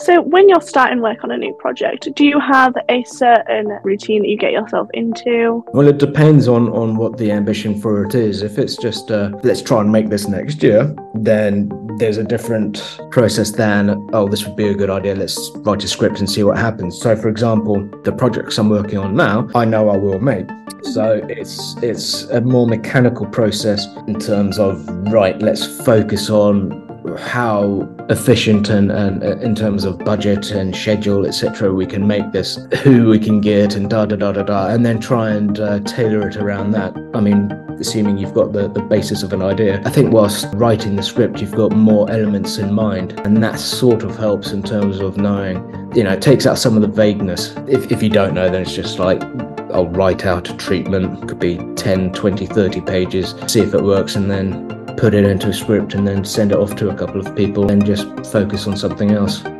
So when you're starting work on a new project, do you have a certain routine that you get yourself into? Well, it depends on what the ambition for it is. If it's just let's try and make this next year, then there's a different process than, oh, this would be a good idea, let's write a script and see what happens. So for example, the projects I'm working on now, I know I will make. So it's a more mechanical process in terms of, right, let's focus on how efficient and in terms of budget and schedule, etc., we can make this, who we can get, and and then try and tailor it around that. I mean, assuming you've got the basis of an idea. I think whilst writing the script, you've got more elements in mind, and that sort of helps in terms of knowing, it takes out some of the vagueness. If you don't know, then it's just like, I'll write out a treatment, could be 10, 20, 30 pages, see if it works, and then put it into a script and then send it off to a couple of people and just focus on something else.